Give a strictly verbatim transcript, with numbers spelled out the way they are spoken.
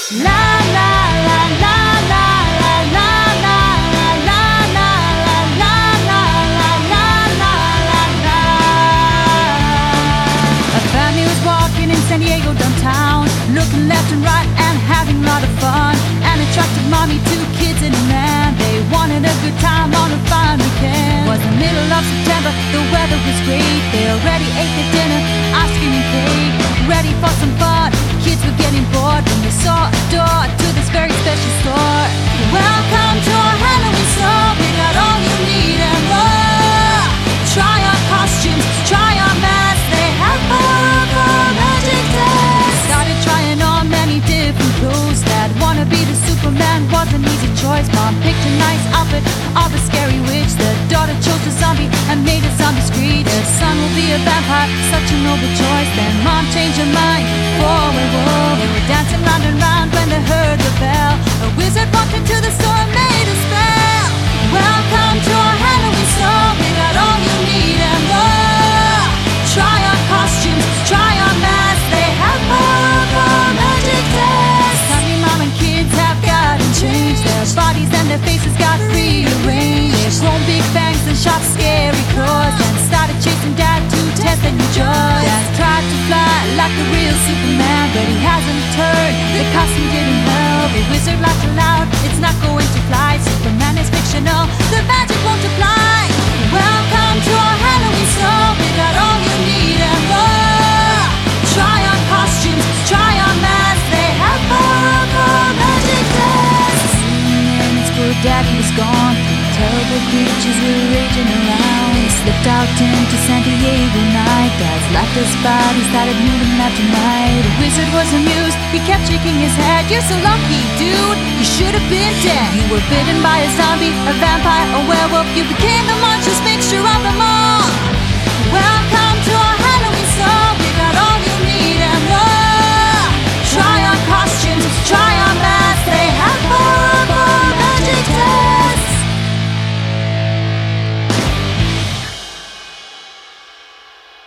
La la la la la la la la la la la la la la la la la. A family was walking in San Diego downtown, looking left and right and having a lot of fun. An attractive mommy, two kids and a man. They wanted a good time on a fine weekend. Was the middle of September, the weather was great. They already ate their dinner, ice cream and cake, ready for some fun. Kids were getting bored when they saw a door to this very special store. Welcome to our Halloween store. We got all you need and more. Try our costumes, try our masks. They have powerful magic tests. Started trying on many different clothes. That wanna be the Superman was an easy choice. Mom picked a nice outfit of a scary witch. The daughter chose a zombie and made a zombie screech. The son will be a vampire, such a noble choice. Then mom changed her mind for a werewolf. They were dancing round and round when they heard the bell. A wizard walked into the store and made a spell. Welcome to our Halloween store. We got all you need and more. Try our costumes, try our masks. They have powerful magic tests. Suddenly mom and kids have gotten changed. Their bodies and their faces got rearranged. They've grown big fangs and sharp scary claws and started chasing dad to test their new joys. Dad tried to fly like a real Superman, but he hasn't turned. The costume didn't help. The wizard laughed aloud. It's not going to fly. Superman is fictional. The magic won't apply. Welcome to our Halloween store. We got all you need and more. Try on costumes, try on masks. They have powerful magic tests. Minutes for Daddy was gone. Terrible creatures were raging around. They slipped out into San Diego night. Dad's laughed despite he started moving left and right. The wizard was amused. He kept shaking his head. You're so lucky, dude. You should have been dead. You were bitten by a zombie, a vampire, a werewolf. You became the monstrous mixture of the